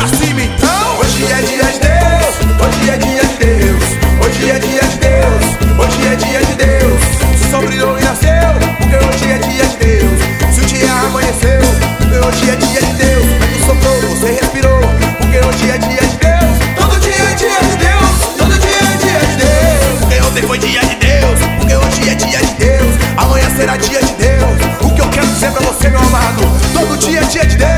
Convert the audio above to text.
pra cima então. Hoje é dia de Deus, hoje é dia de Deus, hoje é dia de Deus, hoje é dia de Deus. Se o sol brilhou e nasceu, porque hoje é dia de Deus. Se o dia amanheceu, porque hoje é dia de Deus. Tu soprou, você respirou, porque hoje é dia de Deus. Todo dia é dia de Deus, todo dia é dia de Deus. Porque ontem foi dia de Deus, porque hoje é dia de Deus. Amanhã será dia de Deus. O que eu quero dizer pra você, meu amado, todo dia é dia de Deus.